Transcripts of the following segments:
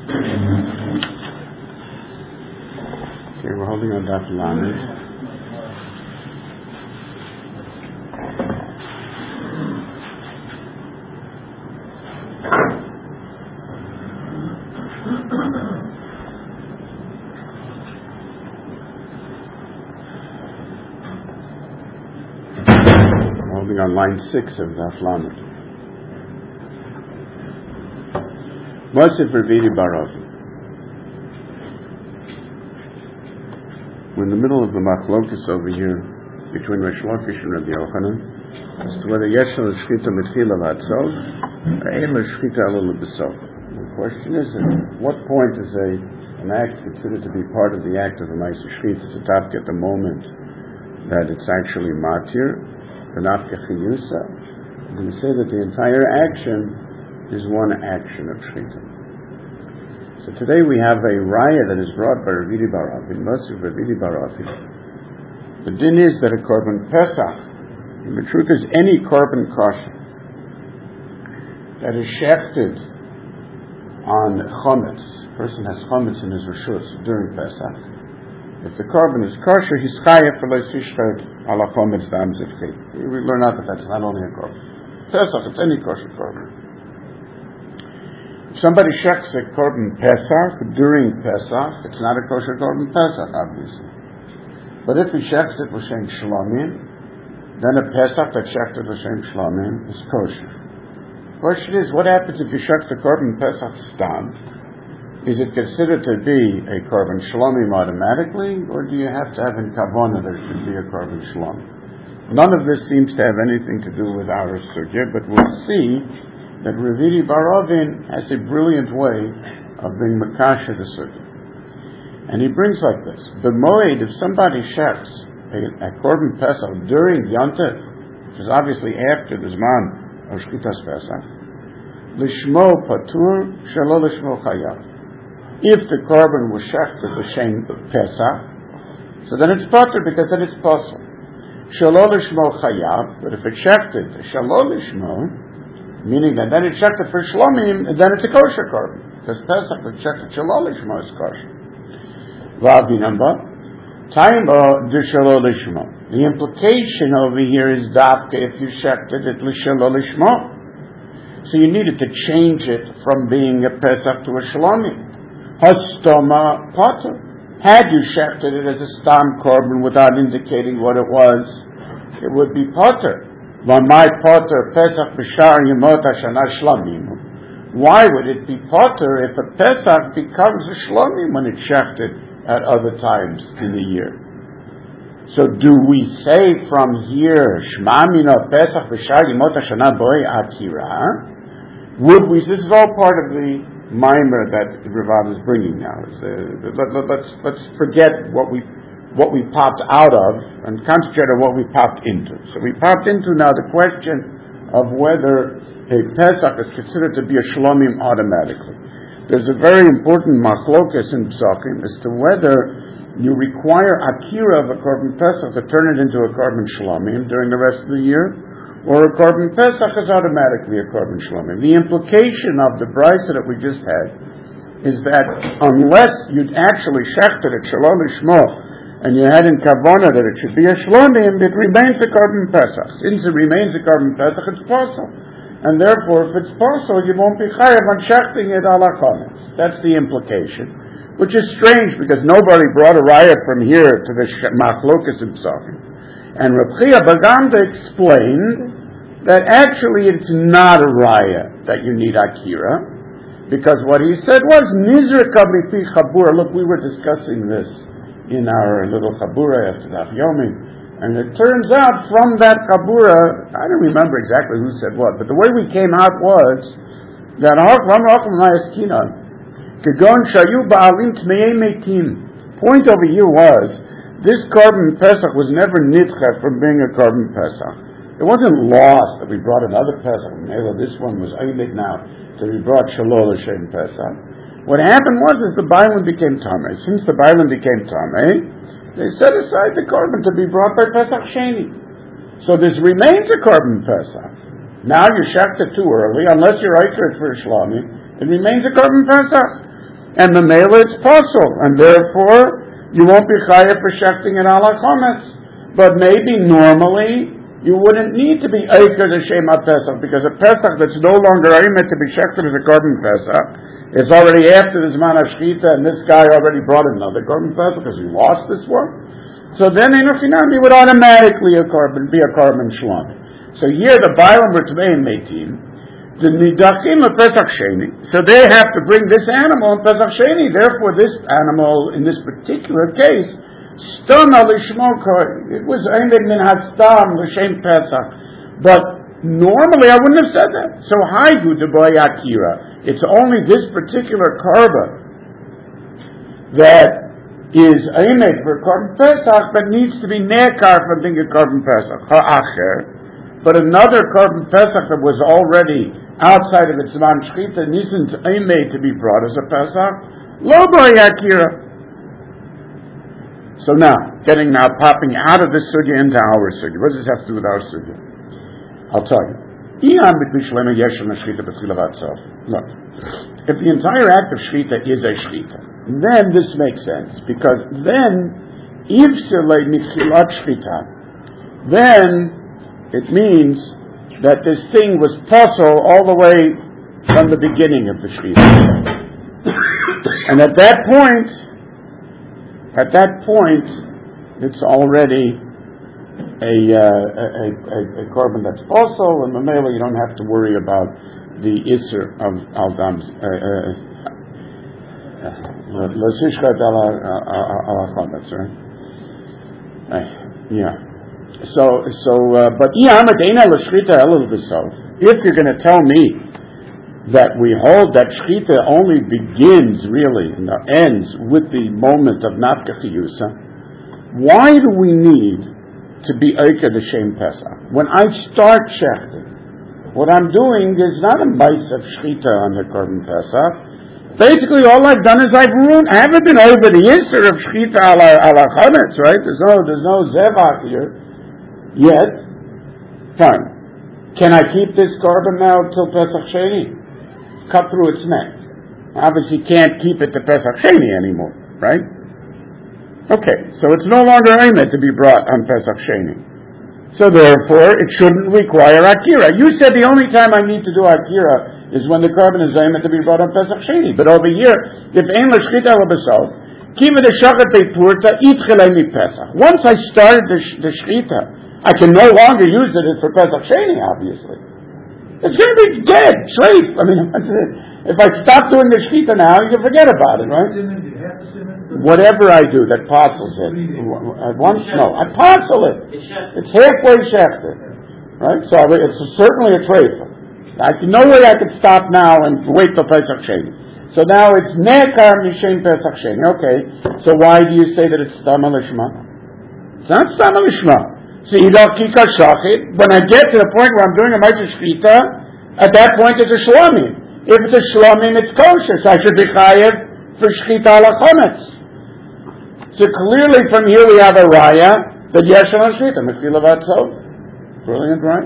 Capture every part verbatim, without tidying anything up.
Okay, we're holding on Daf Lamed. We're holding on line six of Daf Lamed. Mosif Ravidi Barav. We're in the middle of the machlokus over here between Reish Lakish and Rabbi Yochanan as to whether yesh lo shchita mitchila v'atzov or ein lo shchita elo lebesov. The question is, at what point is a an act considered to be part of the act of a ma'aseh shchita? It's a tafka at the moment that it's actually matir, v'nafka chiyusa. Do we say that the entire action is one action of shchita? So today we have a raya that is brought by Ravidi Barav, in Mosif Ravidi Barav. The din is that a korban pesach, and the truth is any korban kosher that is shechted on chometz, a person has chometz in his reshus during Pesach, if the korban is kosher, he's chayav for lo yishchad ala chometz dam zivchei. We learn out that that's not only a korban pesach, it's any kosher korban. Somebody shechs a korban pesach during Pesach, it's not a kosher korban pesach, obviously. But if he shechs it l'shem shlomim, then a pesach that shechted l'shem shlomim is kosher. The question is, what happens if you shechs a korban pesach stam? Is it considered to be a korban shlomim automatically, or do you have to have in kavanah there should be a korban shlomim? None of this seems to have anything to do with our sugya, but we'll see that Ravidi Baravin has a brilliant way of being makasha the sugya. And he brings like this: the moed, if somebody shechs a, a korban pesach during Yontif, which is obviously after the zman of shchitas pesach, lishmo patur shelo lishmo chayav. If the korban was shechted l'shem pesach, so then it's patur because then it's possible. Shelo lishmo chayav, but if it's shechted shelo lishmo, meaning that then it's shechted for shlomim, and then it's a kosher korban, because pesach was shechted shelo lishmo is kosher. Vavi number taimo de shelo lishmo. The implication over here is dafka if you shechted it l'shelo lishmo. So you needed to change it from being a pesach to a shlomim. Hastoma potter. Had you shechted it as a stam korban without indicating what it was, it would be potter. My potter pesach b'shar yemot hashana shlomim. Why would it be potter if a pesach becomes a shlomim when it's shechted at other times in the year? So do we say from here shma mino pesach b'shar yemot hashana boy akira? Would we? This is all part of the mimer that Ravad is bringing now. Uh, let, let, let's let's forget what we. what we popped out of and concentrate on what we popped into. So we popped into now the question of whether a Pesach is considered to be a Shlomim automatically. There's a very important machlokas in Psachim as to whether you require Akira of a Korban Pesach to turn it into a Korban Shlomim during the rest of the year, or a Korban Pesach is automatically a Korban Shlomim. The implication of the brisa that we just had is that unless you'd actually shechted it Shalom Lishmo, and you had in Kavanah that it should be a Shlomim, it remains a Korban Pesach. Since it remains a Korban Pesach, it's possible. And therefore, if it's possible, you won't be chayav on shechting it ala chometz. That's the implication. Which is strange, because nobody brought a raya from here to the machlokas in Psachim. And Reb Chia Baganda explained that actually it's not a raya that you need Akira, because what he said was, Nizrika mipi chabura. Look, we were discussing this in our little Chabura after Daf Yomi. And it turns out from that Chabura, I don't remember exactly who said what, but the way we came out was that point over here was, this korban Pesach was never nitcha from being a korban Pesach. It wasn't lost that we brought another Pesach. This one was Eilig now, so we brought Shalol Hashem Pesach. What happened was, is the Bailan became Tameh. Since the Bailan became Tameh, they set aside the korban to be brought by Pesach Sheni. So this remains a korban Pesach. Now you shechted too early, unless you're Eicher for Shlomim, it remains a korban Pesach. and the mela it's possible, and therefore you won't be chayav for shechting it ala chometz. But maybe normally you wouldn't need to be eiker the shem pesach, because a pesach that's no longer aimed to be shechted as a korban pesach, it's already after the zman of shchita, and this guy already brought another korban pesach because he lost this one. So then enochinam he would automatically a korban be a korban shlom. So here the bailam were tmeim meitim, the nidachim of pesach sheni. So they have to bring this animal in pesach sheni. Therefore, this animal in this particular case, stam alishmo koi. It was aimed min hadstam l'shem pesach. But normally I wouldn't have said that. So haigu deboy akira. It's only this particular karba that is aimed for korban pesach, but needs to be nekar from being a korban pesach. Ha'acher. But another korban pesach that was already outside of its zman shchita isn't aimed to be brought as a pesach. Lo boy akira. So now, getting now popping out of this sugya into our sugya. What does this have to do with our sugya? I'll tell you. Look, if the entire act of shchita is a shchita, then this makes sense, because then, then it means that this thing was possible all the way from the beginning of the shchita. And at that point, at that point, it's already a uh, a, a, a korban that's possible, and mamela you don't have to worry about the isser of aldam's l'sishkat ala chometz, right? Yeah. So, so, uh, but if you're going to tell me that we hold that shchita only begins really and ends with the moment of nafka chiyusa, why do we need to be oika the shem pesach? When I start shechting, what I'm doing is not a mice of shchita on the korban pesach. Basically, all I've done is I've ruined. I haven't been over the isser of shchita ala ala chometz, right? There's no, there's no zevach here. Yet, fine. Can I keep this korban now till Pesach Sheni? Cut through its neck. Obviously can't keep it to Pesach Sheni anymore, right? Okay, so it's no longer aimed to be brought on Pesach Sheni. So therefore, it shouldn't require Akira. You said the only time I need to do Akira is when the korban is aimed to be brought on Pesach Sheni. But over here, if ein l'shchita l'basal, kiva the shachat be'purta, itchilei mi Pesach. Once I started the, sh- the shchita, I can no longer use it for Pesach Sheni, obviously. It's going to be dead, straight. I mean, if I stop doing the shchita now, you can forget about it, right? Whatever I do that parcels it. At once, no, I parcel it. It's halfway shechted, right? So it's certainly a treifa. I can no way I could stop now and wait till Pesach Sheni. So now it's nekar mishem Pesach Sheni. Okay, so why do you say that it's stam lishma? It's not stam lishma. So when I get to the point where I'm doing a Ma'aser Shchita, at that point it's a Shlomim. If it's a Shlomim, it's kosher. So I should be chayev for Shchita ala chometz. So clearly from here we have a raya that yesh ala Shchita. Mechila vatzov. Brilliant, right?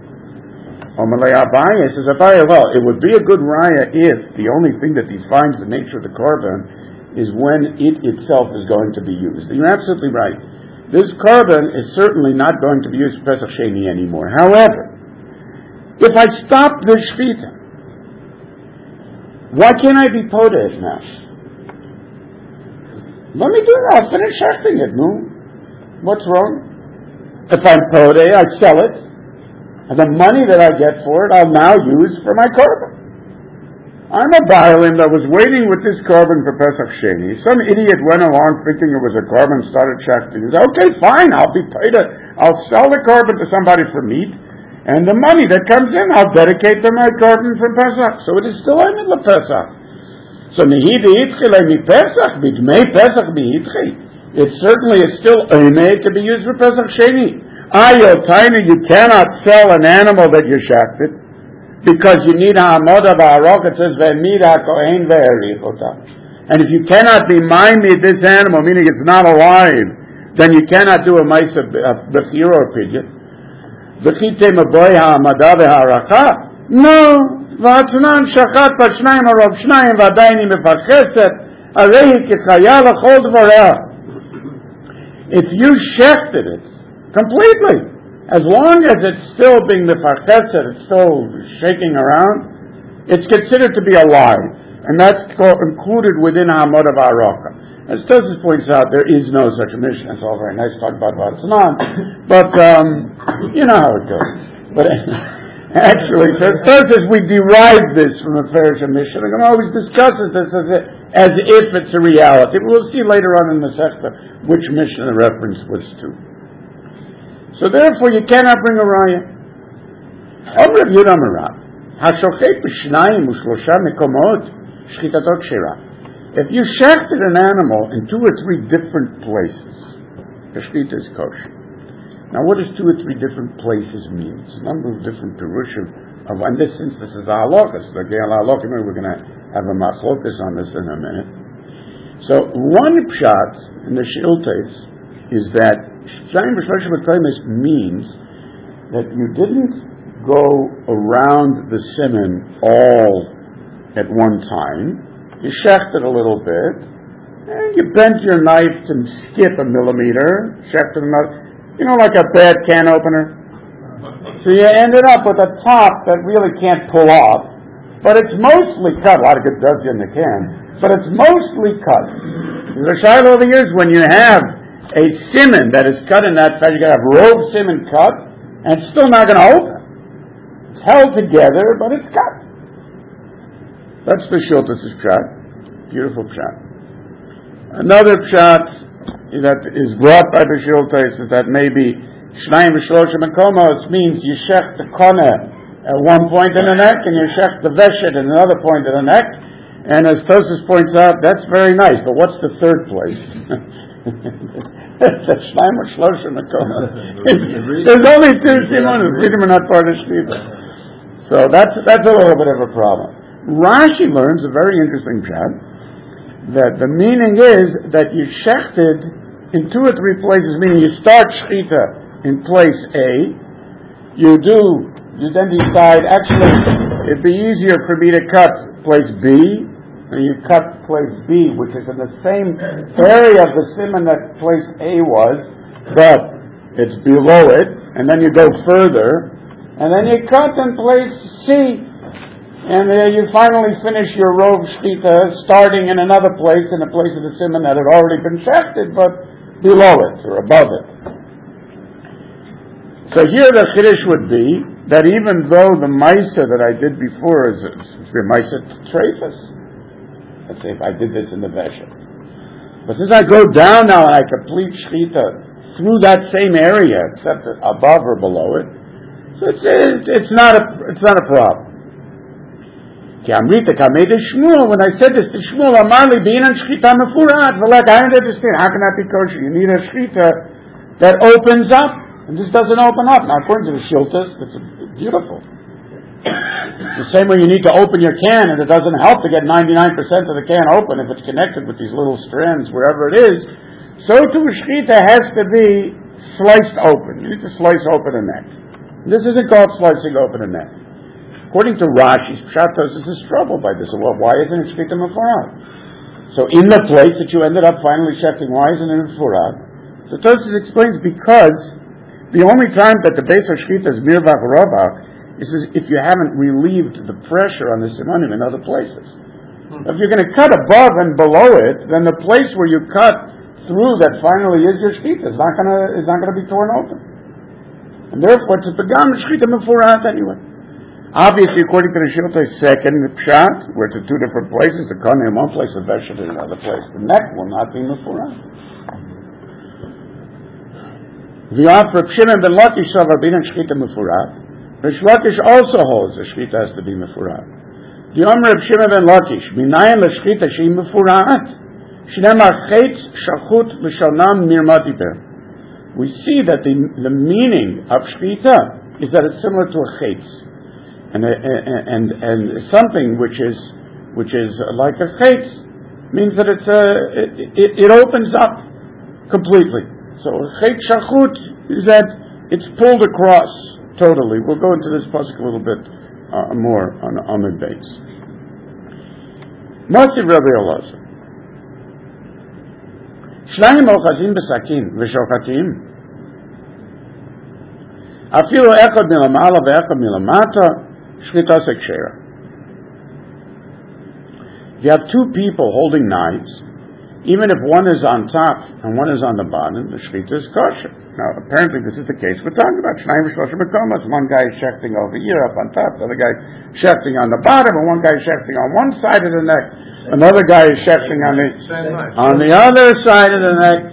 Omalei Abaye says, Abaye, well, it would be a good raya if the only thing that defines the nature of the korban is when it itself is going to be used. You're absolutely right. This korban is certainly not going to be used for Pesach Sheni anymore. However, if I stop the shchita, why can't I be podeh now? Let me do it. I'll finish shechting it. No, what's wrong? If I'm podeh, I sell it, and the money that I get for it, I'll now use for my korban. I'm a bailim that was waiting with this korban for Pesach Sheni. Some idiot went along thinking it was a korban, started shechting. He said, okay, fine, I'll be paid. A, I'll sell the korban to somebody for meat, and the money that comes in, I'll dedicate to my korban for Pesach. So it is still aimed le Pesach. So mihidi itchi le mi Pesach, bidmei Pesach bihitchi. It certainly is still aimed to be used for Pesach Sheni. Ayo tiny, you cannot sell an animal that you shechted, because you need ha'amoda ba'arok, it says ve'mida kohen ve'erichota. And if you cannot be maimed this animal, meaning it's not alive, then you cannot do a ma'isa b'chira or pidyon. V'chite maboy ha'amada ve'haraka. No, והאתנן שחט בת שניים הרוב שניים ועדיין היא מפרחסת, הרי היא כחיה לכל דבריה. If you shechted it completely, as long as it's still being mefarchesed, it's still shaking around, it's considered to be alive, and that's included within Hamod of Araka. As Tosfos points out, there is no such a mission. It's all very nice to talk about Vatsanan, but um, you know how it goes. But actually, Tosfos, we derive this from a Farish mission. We can always discuss it as, as if it's a reality. We'll see later on in the Masechta which mission the reference was to. So therefore, you cannot bring a raya. Omer Rav Yehuda Amarav, Hashochet b'shnayim u'shlosha mekomot shchitatot shera. If you shechted an animal in two or three different places, the shchita is kosher. Now, what does two or three different places mean? It's a number of different perushim. Of, and this, since this is a halachas, the Geil halachim, we're going to have a machlokas on this in a minute. So, one pshat in the shiltes is that Shnayim v'shloshim mekomis means that you didn't go around the siman all at one time. You shechted a little bit, and you bent your knife to skip a millimeter, shechted another, you know, like a bad can opener. So you ended up with a top that really can't pull off, but it's mostly cut. A lot of good does in the can, but it's mostly cut. The shiloh over here is when you have a siman that is cut in that fashion, you got to have rove siman cut, and it's still not going to open. It's held together, but it's cut. That's the Shiltas' pshat. Beautiful pshat. Another pshat that is brought by the Shiltas is that maybe Shnayim v'shloshim mekomos means you shech the koneh at one point in the neck and you shech the veshet at another point in the neck. And as Tosfos points out, that's very nice, but what's the third place? That's Shnayim v'shloshim mekomos. There's only two simanim. Freedom are not part of Shchita. So that's, that's a little bit of a problem. Rashi learns a very interesting pshat that the meaning is that you shechted in two or three places, meaning you start shechita in place A, you do, you then decide, actually, it'd be easier for me to cut place B, and you cut place B, which is in the same area of the siman that place A was, but it's below it, and then you go further, and then you cut in place C, and uh, you finally finish your rove shchita, starting in another place, in a place of the siman that had already been shechted, but below it, or above it. So here the chiddush would be, that even though the maisa that I did before is a maisa treifus, let's say if I did this in the veshet, but since I go down now and I complete shchita through that same area, except above or below it, so it's, it's, not a, it's not a problem. When I said this to Shmuel, Amarli beinan shchita mefurat, like I don't understand. How can that be kosher? You need a shchita that opens up, and this doesn't open up. Now, according to the Shiltas, it's beautiful. The same way you need to open your can, and it doesn't help to get ninety-nine percent of the can open if it's connected with these little strands wherever it is. So too, a shchita has to be sliced open. You need to slice open a neck. This isn't called slicing open a neck. According to Rashi's pshat, Tosfos is troubled by this. Well, why isn't it shchita mefurat? So in the place that you ended up finally shechting, why isn't it mefurat? So Tosfos explains because the only time that the base of shchita is mirvach rova is if you haven't relieved the pressure on the simanim in other places. Hmm. If you're going to cut above and below it, then the place where you cut through that finally is your shchita is not going to is not going to be torn open, and therefore it's a pagam shchita mefurat anyway. Obviously, according to the Shilta's second pshat, where it's in two different places, the koneh in one place, the veshet in another place, the neck will not be mefurat. V'yaf Reb Shimon ben Lakish savar beinan shchita mefurat. Rish Lakish also holds the shchita has to be mefurat. V'yam Reb Shimon ben Lakish minayin l'shchita shehi mefurat. Shneimar chetz shachut l'shonam nirmat iter. We see that the the meaning of shchita is that it's similar to a chetz. And, and and something which is which is like a chetz means that it's a it, it, it opens up completely. So chetz shachut is that it's pulled across totally. We'll go into this pasuk a little bit uh, more on Amud Beis. Mosiv Rabbi Elazar. Shnayim ochazim b'sakin v'shochatim. Afilu echad milamala ve'echad milamata shchitas ekshera. If you have two people holding knives, even if one is on top and one is on the bottom, the shchita is kosher. Now, apparently this is the case we're talking about. Shnayim v'shlosha mekomos. One guy is shechting over here up on top, the other guy is shechting on the bottom, and one guy is shechting on one side of the neck, another guy is shechting on the on the other side of the neck.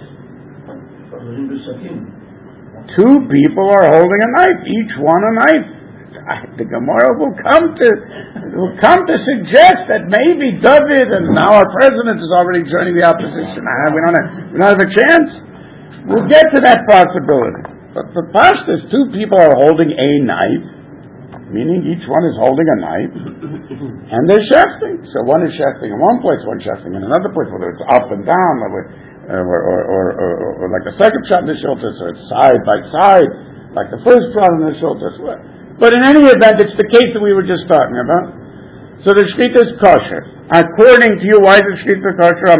Two people are holding a knife, each one a knife. The Gemara will come to will come to suggest that maybe David, and now our president is already joining the opposition. We don't have, we don't have a chance. We'll get to that possibility. But for Pashtus, two people are holding a knife, meaning each one is holding a knife, and they're shefting. So one is shefting in one place, one shefting in another place, whether it's up and down, or, or, or, or, or, or like the second shot in the shultas, or it's side by side, like the first shot in the shultas. But in any event, it's the case that we were just talking about. So the shchita is kosher. According to you, why is the shchita kosher?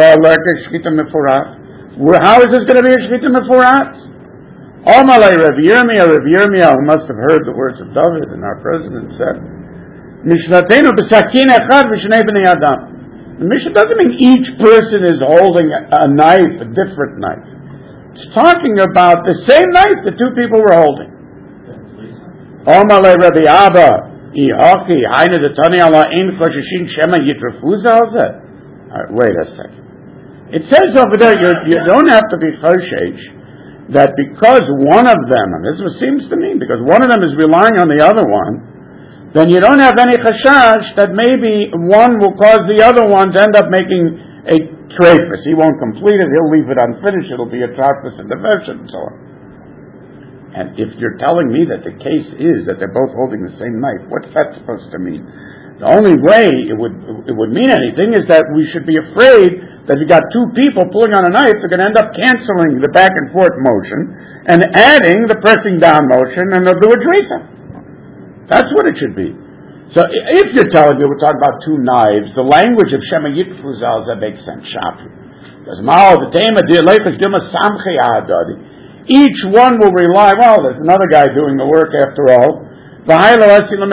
How is this going to be a shchita mefurat? Omalei Rav Yirmiyah, Rav Yirmiyah, who must have heard the words of David, and our president said, Mishnatenu b'sakin echad v'shnei b'nei adam. The Mishnah doesn't mean each person is holding a knife, a different knife. It's talking about the same knife the two people were holding. Omalei Rabbi Abba, Ihaki, Haina Detani Allah, Ein Choshishin Shema Yitrafuza Alzeh. Wait a second. It says over there, you, you don't have to be choshesh that because one of them, and this is what seems to mean, because one of them is relying on the other one, then you don't have any chashash that maybe one will cause the other one to end up making a trefus. He won't complete it, he'll leave it unfinished, it'll be a trefus and diversion, and so on. And if you're telling me that the case is that they're both holding the same knife, what's that supposed to mean? The only way it would it would mean anything is that we should be afraid that if you got two people pulling on a knife, they're going to end up canceling the back and forth motion and adding the pressing down motion, and they'll do a drisa. That's what it should be. So if you're telling me we're talking about two knives, the language of Shema Yitfu Zal, that makes sense. Shafi. Because Mao, the Tema, the Leifish Dima Samchi Ahadadi. Each one will rely, well, there's another guy doing the work after all. As usual,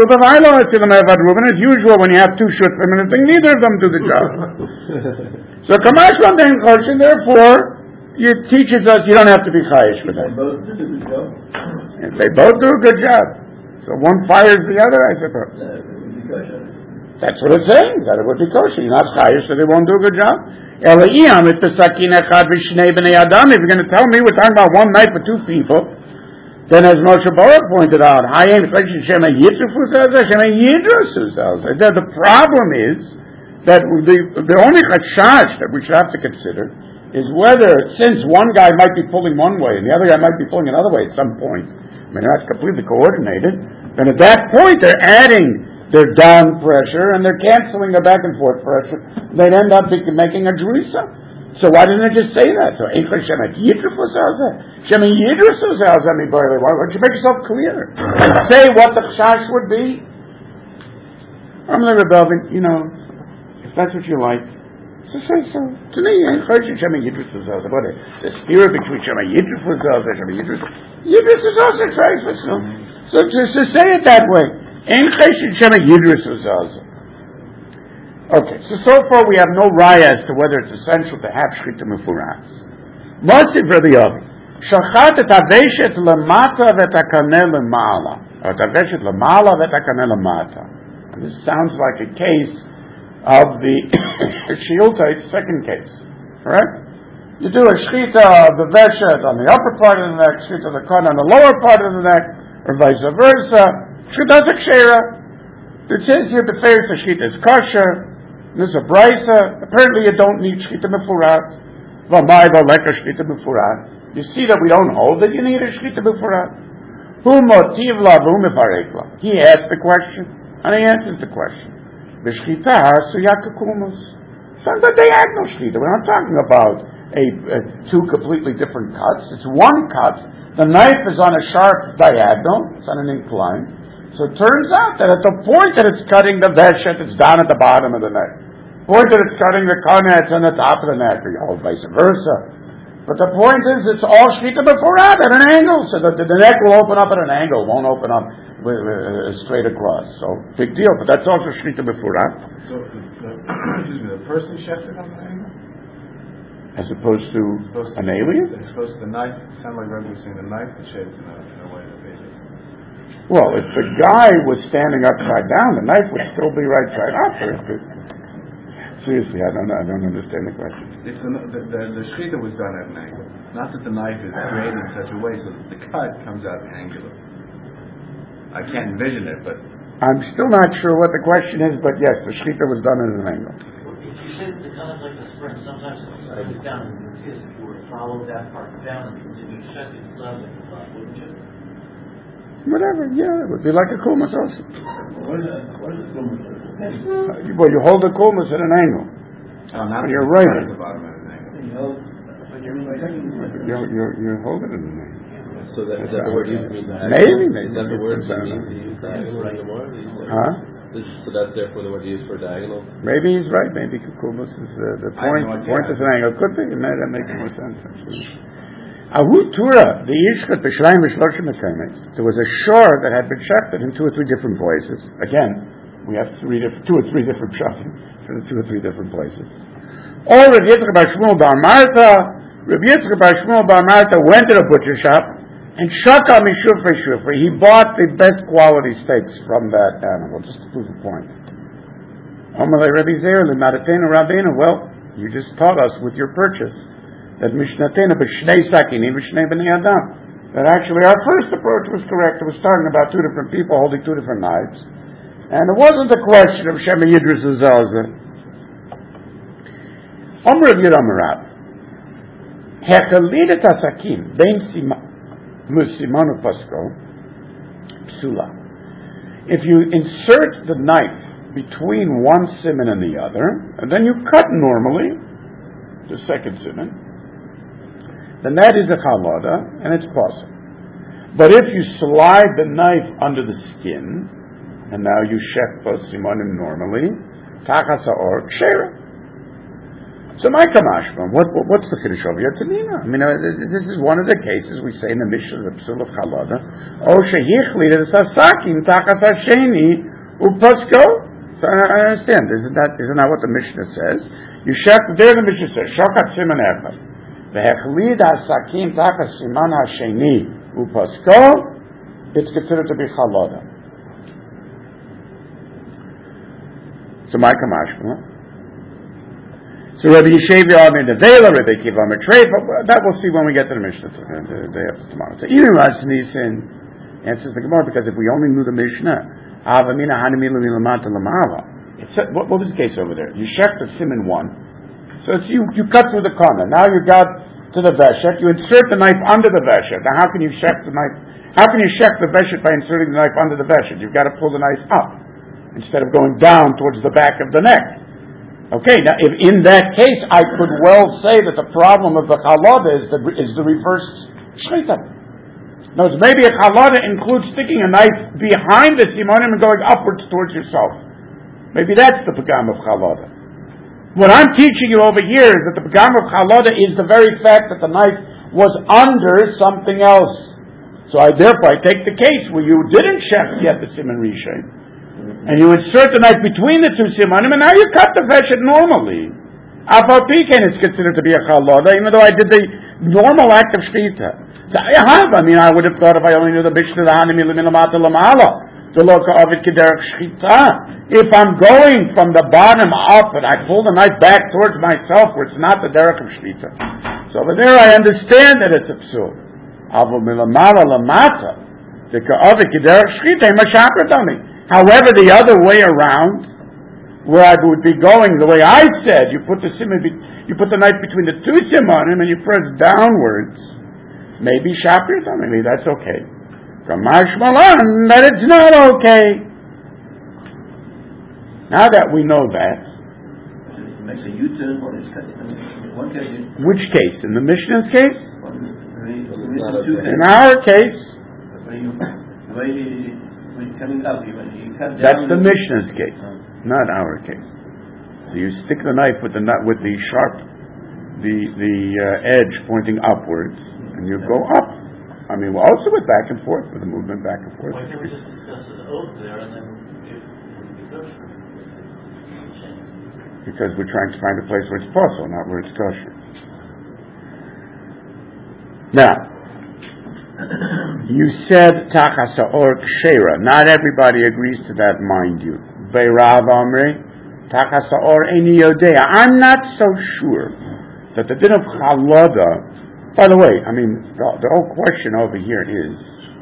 when you have two shutfim and thing, neither of them do the job. So Kamash Lamden Choshen, therefore, it teaches us you don't have to be chayish for them. If they both do a good job. So one fires the other, I suppose. That's what it's saying, that it would be kosher. You're not chayish, so they won't do a good job. If you're going to tell me we're talking about one knife for two people, then as Moshe Baruch pointed out, the problem is that the, the only chashash that we should have to consider is whether, since one guy might be pulling one way and the other guy might be pulling another way at some point, I mean, that's completely coordinated, then at that point they're adding their down pressure and they're canceling their back and forth pressure. They'd end up making a drisa. So why didn't I just say that? So, why don't you make yourself clear? Say what the chash would be. I'm like Rebelvin, you know, if that's what you like, so say so. To me, the spirit between Shema Yidrus and Shema Yidrus, Yidrus is also trifus. So to say it that way. Okay, so so far we have no raya as to whether it's essential to have shchita mefuras. Mosiv Rabbi Yovi, shachat et haveshet lemata v'etakaneh lemala, or haveshet lemala v'etakaneh lemata. And this sounds like a case of the Shiulta, second case, correct? You do a shchita of the veshet on the upper part of the neck, shchita of the kan on the lower part of the neck, or vice versa. Shchita is kshera. It says here the first shchita is kosher. There's a brisa. Apparently, you don't need shchita mefurat. V'may v'leka shchita mefurat. You see that we don't hold that you need a shchita mefurat. Hu motiv la v'hu mefarek la. He asked the question and he answers the question. B'shchita suyakakumus. Sometimes they had no shchita. We're not talking about a, a two completely different cuts. It's one cut. The knife is on a sharp diagonal. It's on an incline. So it turns out that at the point that it's cutting the veshet, it's down at the bottom of the neck. The point that it's cutting the kana, it's on the top of the neck, or vice versa. But the point is, it's all shvita beforat at an angle, so that the, the neck will open up at an angle, won't open up with, uh, straight across. So big deal, but that's also shvita beforat. So the, the, excuse me, the person shefted on the angle, as opposed to supposed an to, alien. It's supposed to the knife. It sounded like Rebbe was saying the knife is shaped in a, in a way that baby. Well, if the guy was standing upside down, the knife would still be right side up. Seriously, I don't I don't understand the question. It's the the, the, the shita was done at an angle. Not that the knife is created in such a way so that the cut comes out angular. I can't envision it, but I'm still not sure what the question is, but yes, the shita was done at an angle. If you say the cut is like a spring, sometimes it goes down and it's if you were to follow that part down and continue to check it, it's not like a thought, wouldn't you? Whatever, yeah, it would be like a kulmas also. What is a, what is a kulmas? Uh, well, you hold the kulmas at an angle. oh, not You're right. At the bottom at an angle. You you you hold it at an angle. So that, is that the word you mean? Maybe, maybe. Is that the word you mean to use diagonal in the more? Huh? This, so that's therefore the word used for diagonal. Maybe he's right. Maybe kulmas is uh, the point. no The point idea. is an angle. Could be. That makes more sense. Actually. Ahu Tura, the Yishkat B'Shleim B'Shloshim Mekemes. There was a shore that had been shafted in two or three different places. Again, we have three different, two or three different shafting in two or three different places. Or Rav Yitzchak Bar Shmuel Bar Martha, Rav Yitzchak Bar Shmuel Bar Martha went to the butcher shop and shaka mishufrei shufrei. He bought the best quality steaks from that animal, just to prove a point. Amalei Rabbi Zeir L'Madatenu Rabbeinu. Well, you just taught us with your purchase that Mishnatena b'shnei sakinim b'shnei b'nei adam. That actually our first approach was correct. It was talking about two different people holding two different knives. And it wasn't a question of Shema Yidris Uzelze. Omer of Yid Amarav. Hechalidat hasakim bein simon upasko psula. If you insert the knife between one siman and the other, and then you cut normally, the second siman, then that is a chalada, and it's possible. But if you slide the knife under the skin, and now you shech both simonim normally, tachas ha'or kshera. So my kamashma, what, what what's the chiddush over here? Tanina. I mean, uh, this is one of the cases we say in the Mishnah, the psul of chalada. O shehichli the sasakim tachas ha'sheni upasko. So I, I understand. Isn't that isn't that what the Mishnah says? You shech. There the Mishnah says shokat siman echad. V'hechlid hasakim tachas siman hasheni upasko. It's considered to be chalada. So my kamashma. So Rabbi Yeshevia Amir Nevela, Rabbi Kiva Amir Treifa, that we'll see when we get to the Mishnah the day after tomorrow. So even Rashi Nisan answers the Gemara, because if we only knew the Mishnah, Avamina Hanamila Milamata Lamala. What what was the case over there? You shech the siman one. So it's you you cut through the corner. Now you got to the veshet, you insert the knife under the veshet. Now how can you shech the knife? How can you shech the veshet by inserting the knife under the veshet? You've got to pull the knife up instead of going down towards the back of the neck. Okay, now if in that case I could well say that the problem of the chalada is the, is the reverse shchita. Now, maybe a chalada includes sticking a knife behind the simonim and going upwards towards yourself. Maybe that's the pagam of chalada. What I'm teaching you over here is that the pagam of chalada is the very fact that the knife was under something else. So I therefore I take the case where you didn't shech yet the simon rishon, and you insert the knife between the two simanim, and now you cut the veshet normally. Afal Piken is considered to be a chalada, even though I did the normal act of shchita. So I have, I mean, I would have thought if I only knew the Mishnah, the Hanimi L'Milamata L'Ma'ala, the Loka Ovid Kederach Shchita. If I'm going from the bottom up and I pull the knife back towards myself, where it's not the derech of shchita. So over there I understand that it's a psul. Avo Milamala L'Mata, the Ovid Kederach Shchita, Mashakratami. However, the other way around, where I would be going the way I said, you put the simon, you put the knife between the two simonim and you press downwards. Maybe shapir, maybe that's okay. From Mashmalan, that it's not okay. Now that we know that, It makes a U-turn. What is one case? Which case? In the Mishnah's case? In In our case, The way When you're cutting up, you, you cut down. That's the Mishnah's case, not our case. So you stick the knife with the nut with the sharp, the the uh, edge pointing upwards, and you go up. I mean, we'll also with back and forth, with the movement back and forth. Why can't we just discuss an oath there and then it would be kosher? Because we're trying to find a place where it's possible, not where it's kosher. Now, you said tachas ha'or kshera. Not everybody agrees to that, mind you. Beirav Amri. I'm not so sure that the din of Chalada. By the way, I mean the, the whole question over here is.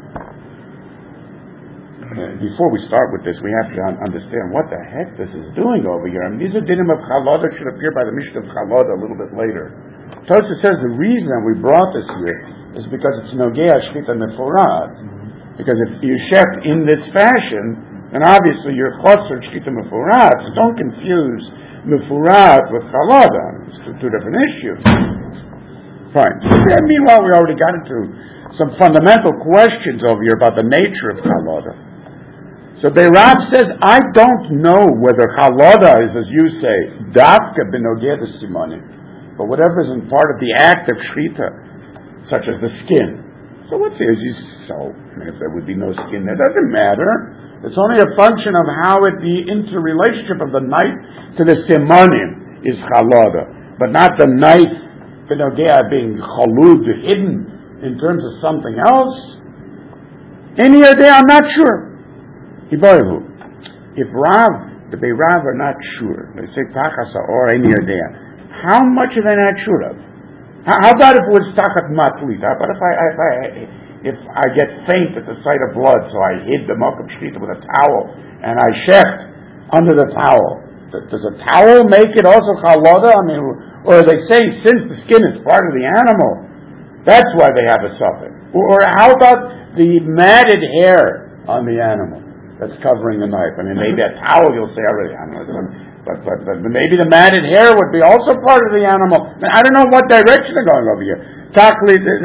Uh, before we start with this, we have to un- understand what the heck this is doing over here. I mean, these are dinim of Chalada should appear by the Mishnah of Chalada a little bit later. Tosha says the reason that we brought this here is because it's nogea shchita meforad. Because if you shech in this fashion, and obviously you're chosser shchita mefurat, so don't confuse mefurat with chalada. It's two, two different issues. Fine. So, meanwhile, we already got into some fundamental questions over here about the nature of chalada. So Beirav says, I don't know whether chalada is, as you say, dafka benogeh the simonim, but whatever is in part of the act of shchita, such as the skin. So what's here? So, if there would be no skin there, doesn't matter. It's only a function of how it the interrelationship of the knife to the simonim is chalada, but not the knife benogea being chalud, hidden in terms of something else. Any idea? I'm not sure. If Rav, the Beirav are not sure, they say tachasa or any idea. How much are they not sure of? How about if it was tachat matlit? How about if I, if I If I get faint at the sight of blood, so I hid the mokum shchita with a towel, and I shecht under the towel. Does a towel make it also chalada? I mean, or are they saying since the skin is part of the animal, that's why they have a suffix? Or how about the matted hair on the animal that's covering the knife? I mean, maybe a towel you'll say already, I don't know, but, but, but maybe the matted hair would be also part of the animal. I, mean, I don't know what direction they're going over here. Take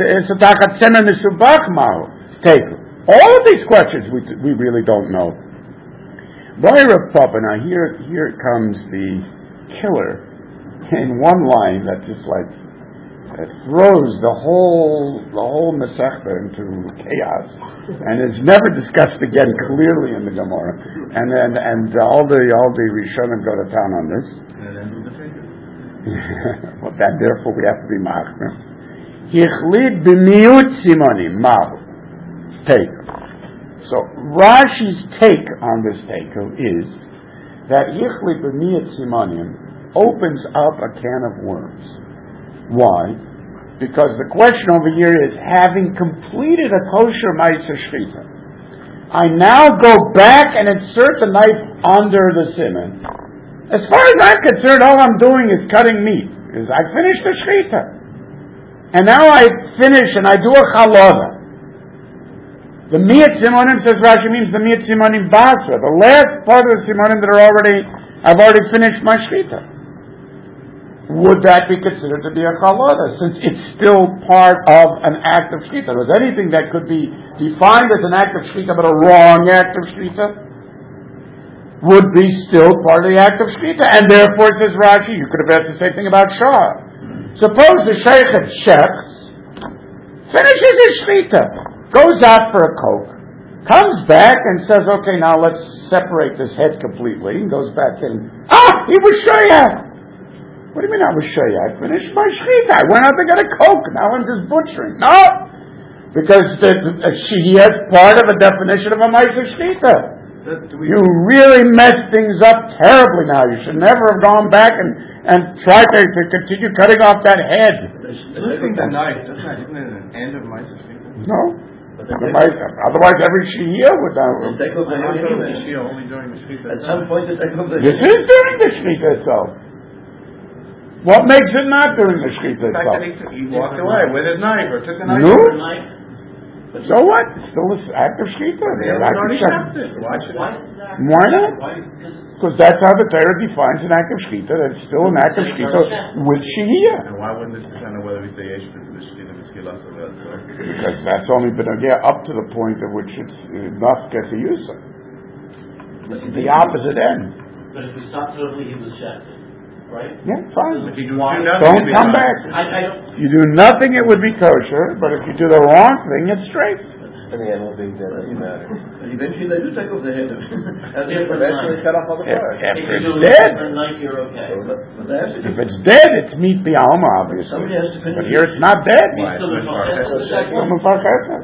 all of these questions we we really don't know. Now here here comes the killer in one line that just like it throws the whole the whole Masechta into chaos and is never discussed again clearly in the Gemara. And then and all the all the Rishonim go to town on this. Well, that therefore we have to be machmir. Hichlid b'miut simonim mahu. Take. So Rashi's take on this take is that Hichlid b'miut simonim opens up a can of worms. Why? Because the question over here is, having completed a kosher ma'aser shchita, I now go back and insert the knife under the simon. As far as I'm concerned, all I'm doing is cutting meat. Is I finished the shchita. And now I finish and I do a chalada. The miyat simonim, says Rashi, means the miyat simonim basra, the last part of the simonim that are already, I've already finished my shchita. Would that be considered to be a chalada, since it's still part of an act of shchita? Was anything that could be defined as an act of shchita but a wrong act of shchita would be still part of the act of shchita, and therefore, says Rashi, you could have asked the same thing about shah. Suppose the sheikh shechs, finishes his shchita, goes out for a coke, comes back and says, okay, now let's separate this head completely, and goes back in. Ah, he was shayat. What do you mean I was shayat? I finished my shchita. I went out to get a coke. Now I'm just butchering. No! Because the, the, she has part of a definition of a ma'aser shchita. You really messed things up terribly now. You should never have gone back and, and tried to, to continue cutting off that head. Lifting the knife, isn't it an end of ma'aser shchita? No. Otherwise, every shia would know. Only during the shchita. At some point, the this is during the shchita itself. What makes it not during the shchita The fact itself? that he, he walked away with his knife or took the knife. No. With a knife. So what? It's still an act of shchita. They already kept it. Why should Why, Why not? Why? Because Because that's how the Torah defines an act of shechita. That it's still an act of shechita with shehiyah. And why wouldn't this depend on whether we say yesh the shechita v'tchilas or not? Because that's only been yeah, up to the point at which it's enough get the use of. The opposite end. But if we stop totally, he was shechted, right? Yeah, fine. If you do Why? nothing, Don't it'd be come fine. back. I, I don't. You do nothing, it would be kosher. But if you do the wrong thing, it's straight. And the animal being dead doesn't matter. Eventually they do take off the head of it. As Yeah, if but eventually cut off all the If, parts. if If you it's do it dead, for a night, you're okay. But they have to if it's dead, it's meat bialma, obviously. Somebody has to finish But here it's not dead. Why? Still It's in much the more chest. Some of our chesed.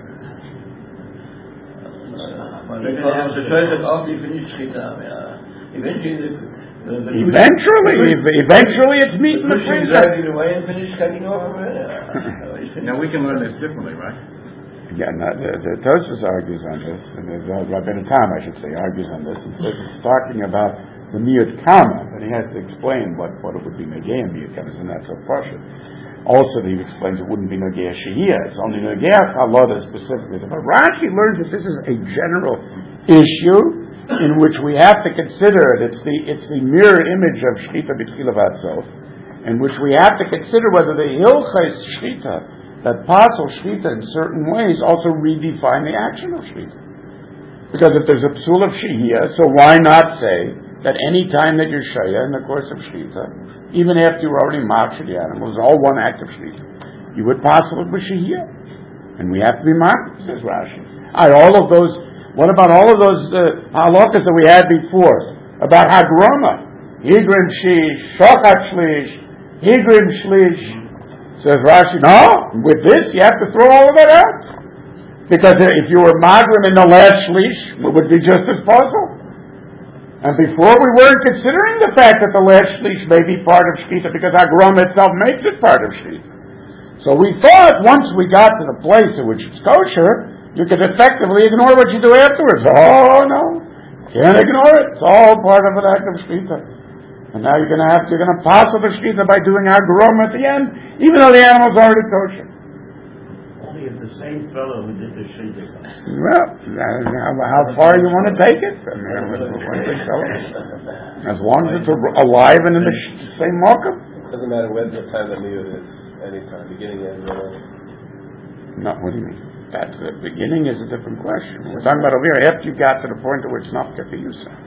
They're going to have to try it after you finish shechita. Yeah. Eventually the, the, the Eventually, ev- eventually it's meat in the the pushing freezer. dragging it away and finish cutting off. Yeah. Now we can learn this differently, right? Again, uh, the, the Tosfos argues on this, and the uh, Rabbeinu Tam, I should say, argues on this, and says it's talking about the miyut kama, and he has to explain what, what it would be negei and miyut kama, and that's so partial. Also, he explains it wouldn't be negei shehiyah, it's only negei haladah specifically. But Rashi learns that this is a general issue in which we have to consider it. It's the it's the mirror image of shechita b'tchila v'atzof, in which we have to consider whether the hilchos shechita that possible shechita in certain ways also redefine the action of shechita. Because if there's a psul of shehiyah, so why not say that any time that you're shayah in the course of shechita, even after you already machshir the animal, it's all one act of shechita, you would possible with shehiyah. And we have to be machshir, says Rashi. All, right, all of those, what about all of those uh, halachas that we had before? About hagroma, higrim shish, shochat shlish, higrim shlish. Says Rashi, no, with this you have to throw all of that out. Because if you were magrim in the last shlish, it would be just as possible. And before we weren't considering the fact that the last shlish may be part of shechita because hagrom itself makes it part of shechita. So we thought once we got to the place in which it's kosher, you could effectively ignore what you do afterwards. Oh no, can't ignore it. It's all part of an act of shechita. And now you're going to have, you're going to pass over shechita by doing agrom at the end, even though the animal's already kosher. Only if the same fellow who did the shechita. Well, how, how far you want to take it? I mean, what they tell us. As long as it's alive and in the same markup. Doesn't matter when the time the miyut is, any time, beginning and end. No, what do you mean? That's the beginning is a different question. We're talking about over here after you got to the point at which not get the use of.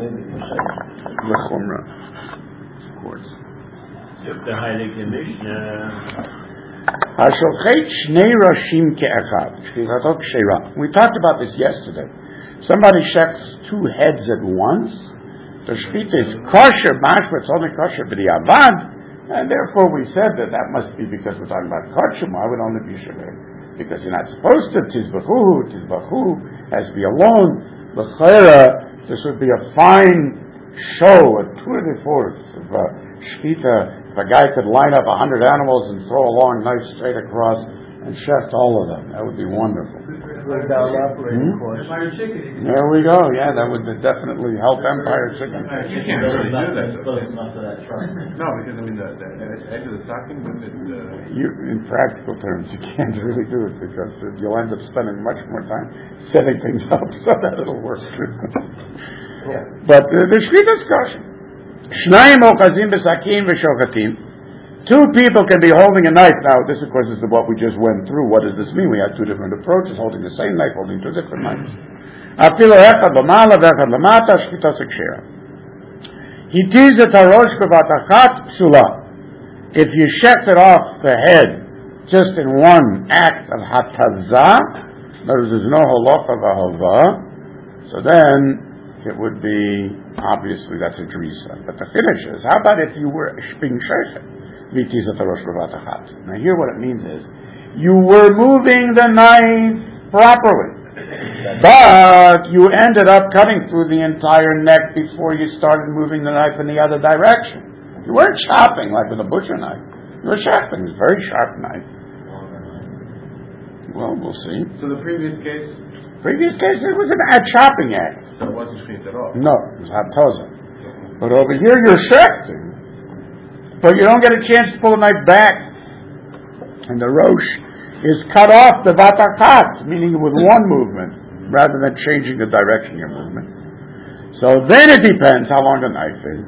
The chumrah, of course. If the Heilige Mishnah. Hashochet shnei rashim ke'echad. Shchichatot kshera. We talked about this yesterday. Somebody shechs two heads at once. The shechita is kosher, mashma, it's only kosher b'diavad, and therefore we said that that must be because we're talking about kosher. Why would only be shaveh? Because you're not supposed to. Tizbachu, tizbachu has to be alone. L'chera, this would be a fine show, a tour de force of uh, shechita. If a guy could line up a hundred animals and throw a long knife straight across and shecht all of them, that would be wonderful. Hmm? There we go. Yeah, that would definitely help Empire Chicken. You can't really do that. Close enough to that truck. No, because I mean the, the edge of the stocking, wouldn't it? Uh, You, in practical terms, you can't really do it because you'll end up spending much more time setting things up so that it'll work. Yeah. But uh, the shechita discussion. Shnayim ochazim b'sakim v'shochatim. Two people can be holding a knife. Now, this, of course, is what we just went through. What does this mean? We had two different approaches, holding the same knife, holding two different knives. Afilo echad l'mala v'echad l'mata, shechita sekshera. Hitizet harosh b'vatachat psula. If you shecht it off the head just in one act of hatazah, in other words, there's no halacha v'ahava, so then it would be, obviously, that's a drisa. But the finish is, how about if you were being sheichet? Now here what it means is, you were moving the knife properly, but you ended up cutting through the entire neck before you started moving the knife in the other direction. You weren't chopping like with a butcher knife. You were chopping. It was a very sharp knife. Well, we'll see. so the previous case, Previous case, it was an a chopping act. so it wasn't shechita at all. No, it was hatoza. But over here you're shechting. But you don't get a chance to pull the knife back. And the rosh is cut off the vatachat, meaning with one movement, rather than changing the direction of your movement. So then it depends how long the knife is.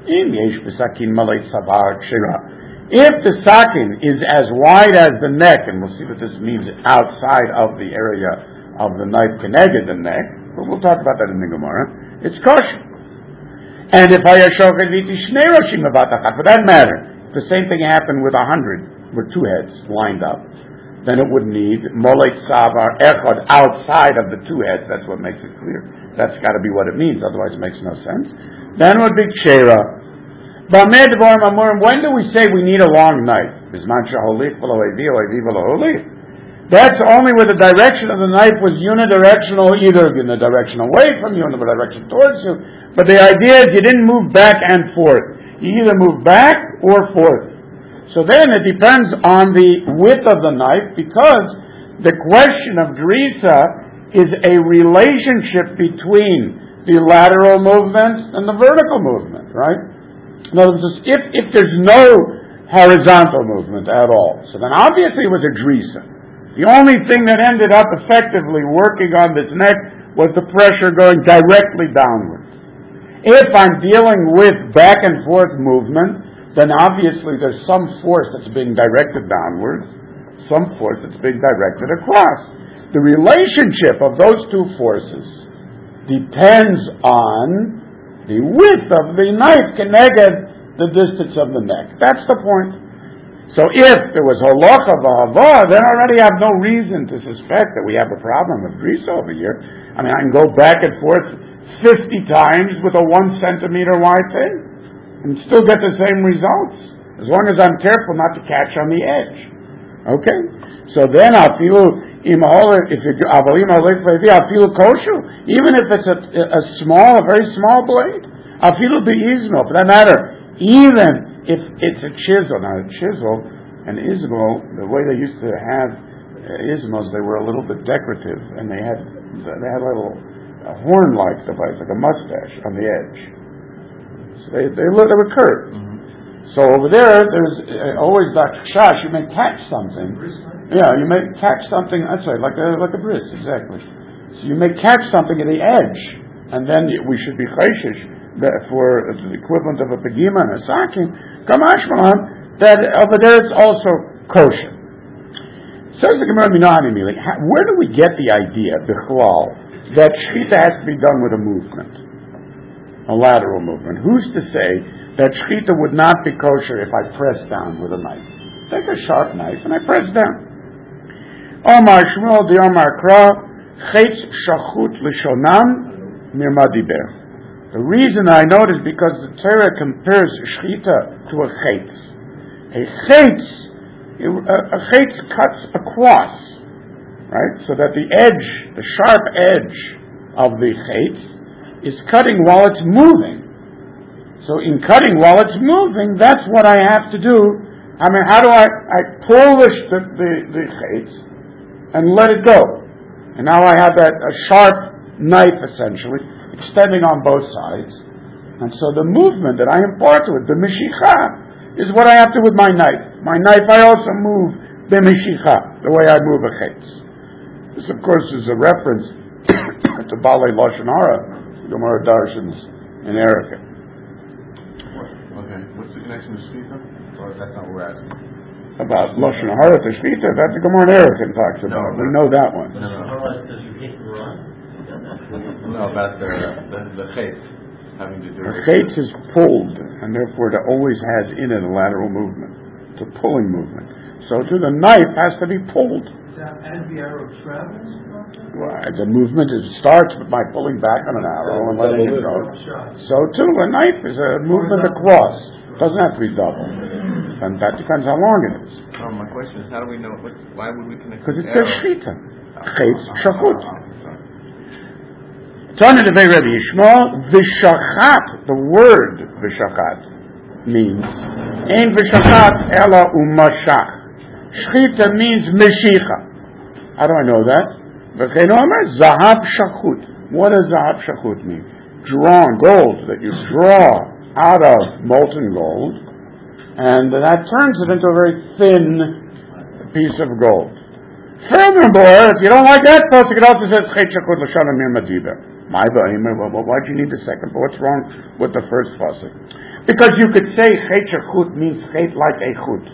If the sakin is as wide as the neck, and we'll see what this means outside of the area of the knife connected the neck, but we'll talk about that in the Gemara, it's kosher. And if I for that matter, if the same thing happened with a hundred, with two heads lined up, then it would need molech savar echad outside of the two heads. That's what makes it clear. That's got to be what it means, otherwise it makes no sense. Then it would be kshera. When do we say we need a long knife? That's only where the direction of the knife was unidirectional, either in the direction away from you or in the direction towards you. But the idea is you didn't move back and forth. You either move back or forth. So then it depends on the width of the knife, because the question of drisa is a relationship between the lateral movement and the vertical movement, right? In other words, if, if there's no horizontal movement at all, so then obviously it was a drisa. The only thing that ended up effectively working on this neck was the pressure going directly downward. If I'm dealing with back and forth movement, then obviously there's some force that's being directed downward, some force that's being directed across. The relationship of those two forces depends on the width of the knife connected the distance of the neck. That's the point. So if there was holacha v'hava, then I already have no reason to suspect that we have a problem with drisa over here. I mean, I can go back and forth fifty times with a one centimeter wide thing and still get the same results, as long as I'm careful not to catch on the edge. Okay? So then I feel if you I feel kosher, even if it's a, a small, a very small blade. I feel beizmo, for that matter, even if it's a chisel. Now a chisel and ismo, the way they used to have uh, ismos, they were a little bit decorative, and they had they had a little a horn-like device, like a mustache on the edge. So they they, they were curved. Mm-hmm. So over there, there's uh, always that shash. You may catch something. Yeah, you may catch something. That's right, like a like a bris, exactly. So you may catch something at the edge, and then we should be chayshish for the equivalent of a pegima and a sakin. Kamash malan, that over there it's also kosher. Says the Gemara Minani Mili, where do we get the idea, bichlal, that shechita has to be done with a movement, a lateral movement? Who's to say that shechita would not be kosher if I press down with a knife? Take a sharp knife and I press down. Omar Shmuel di Omar Kra, Chetz Shachut Lishonam Mirmadiber. The reason I know it is because the Torah compares shechita to a chetz. A chetz, a chetz cuts across, right? So that the edge, the sharp edge of the chetz is cutting while it's moving. So in cutting while it's moving, that's what I have to do. I mean, how do I, I polish the, the, the chetz and let it go. And now I have that a sharp knife, essentially, extending on both sides. And so the movement that I impart to it, the meshicha, is what I have to do with my knife. My knife, I also move the meshicha, the way I move a chetz. This, of course, is a reference to Balei Lashon Hara, Gemara Darshans in Erica. Okay, what's the connection to Shechita? Or that's not what we're asking. About Lashon Hara to Shechita, that's the Gemara Erica talks about. No, we know that one. No, no, no. Does you hit and run? No, about the the, the chetz having to do with. The chetz is pulled, and therefore it always has in it a lateral movement. It's a pulling movement. So too, the knife has to be pulled. As the arrow travels? Well, the movement is, starts by pulling back on an arrow and letting it go. So too, a knife is a movement across. It doesn't have to be double. And that depends how long it is. Oh, my question is, how do we know, what, why would we connect? Because it says shechita. Chetz shachut. Tana Devei Rabbi Yishmael, v'shachat, the word v'shachat means, ein v'shachat ela umashach. Shechita means meshicha. How do I know that? V'chein omer, zahav shachut. What does zahav shachut mean? Drawn, gold, that you draw out of molten gold, and that turns it into a very thin piece of gold. Furthermore, if you don't like that, you can also say, Chetz shachut l'shon amir madiber. My well, why'd you need the second? What's wrong with the first pasuk? Because you could say chet shachut means chet like a chut.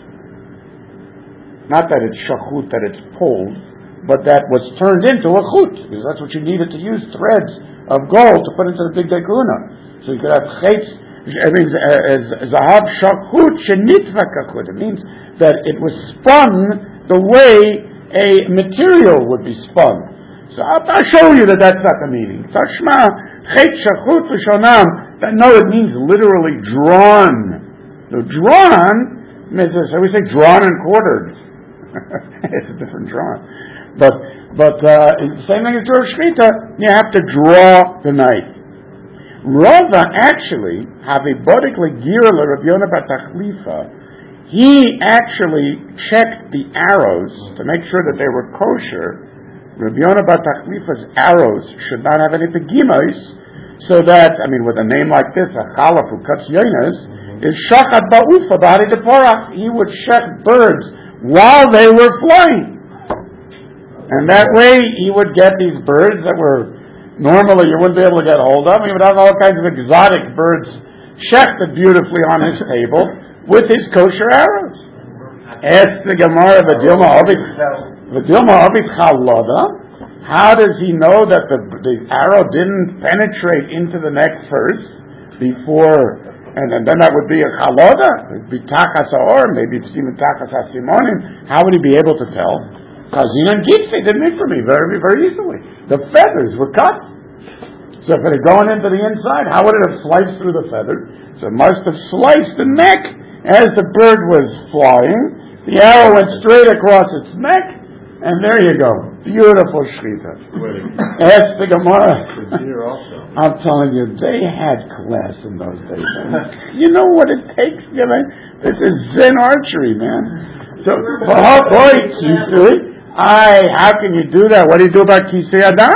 Not that it's shachut, that it's pulled, but that was turned into a chut, because that's what you needed to use, threads of gold to put into the big dekuna. So you could have chet, it means zahav shachut shenitva kachut. It means that it was spun the way a material would be spun. So I'll, I'll show you that that's not the meaning. Tashma chet shachut v'shonam. No, it means literally drawn. So drawn means, so we say drawn and quartered. It's a different drawn. But but uh, the same thing as Rosh Shechita, you have to draw the knife. Rava actually, havibodically girla Rabbi Yonah bar Tachlifa, he actually checked the arrows to make sure that they were kosher. Rabbi Yonah bar Tachlifa's arrows should not have any pegimos, so that, I mean, with a name like this, a chalaf who cuts yonas, is shachat ba'ufa b'hari deporach. He would shech birds while they were flying. And that way he would get these birds that were normally you wouldn't be able to get hold of. He would have all kinds of exotic birds shechted beautifully on his table with his kosher arrows. Ask the Gemara of Dilma Avit Chaloda. How does he know that the, the arrow didn't penetrate into the neck first before, and, and then that would be a chaloda? It would be takas or maybe it's even takas hasimonim. How would he be able to tell? Chazin and Gitfi did it for me very, very easily. The feathers were cut. So if it had gone into the inside, how would it have sliced through the feather? So it must have sliced the neck as the bird was flying. The arrow went straight across its neck. And there you go. Beautiful shechita. Ask the Gemara. I'm telling you, they had class in those days. You know what it takes? You know, this is Zen archery, man. So, oh boy, Kisui. I, how can you do that? What do you do about Kisui Adam?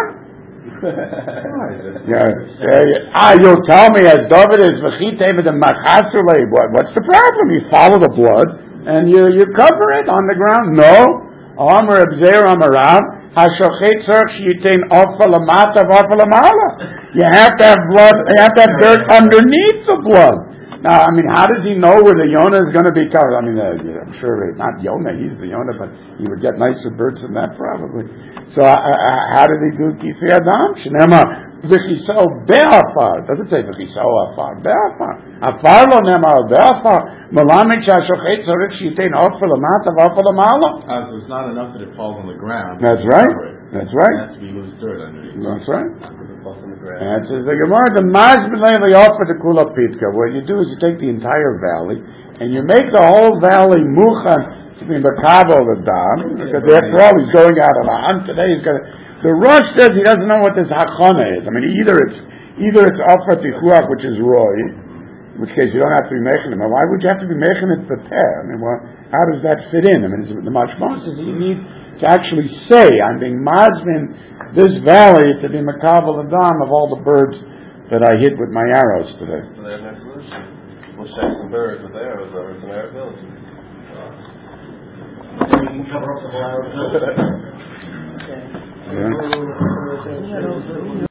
Yeah, yeah. Ah, you'll tell me as David is v'chitei v'dem machasulei. What's the problem? You follow the blood and you you cover it on the ground. No. Amar Abzer Amarav Hashochet Tzarich Shiyitain Ofa Lamata V'Ofa Lamala. You have to have blood. You have to have dirt underneath the blood. Now, I mean, how does he know where the Yonah is going to be covered? I mean, uh, I'm sure not Yonah. He's the Yonah, but he would get nicer birds than that probably. So, uh, uh, how did he do Kisei Adam? Shnema V'Chisau Be'afar. It doesn't say V'Chisau Afar. Be'afar. Afar lo nema Be'afar. Malamik Shashochet Tzarich Shiyitain Ofa Lamata V'Ofa Lamala. Uh, so it's not enough that it falls on the ground. That's right. That's right. It has to be loose dirt underneath. That's right. Answers the Gemara. The Mazbelei offer the Kula Pitka. What you do is you take the entire valley and you make the whole valley muchan to be makabel the dam, because after all he's going out on a hunt today. He's going to. The Rosh says he doesn't know what this hachana is. I mean, either it's either it's offer tichuach, which is roy, in which case you don't have to be making it. Why would you have to be making it for peh? I mean, well, how does that fit in? I mean, the mashmon says you need to actually say, I'm being mazmin this valley to be makabel adam of all the birds that I hit with my arrows today. So there's no solution. We'll shake some birds with arrows over some Arab villages. You can cover up the whole hour. Yeah.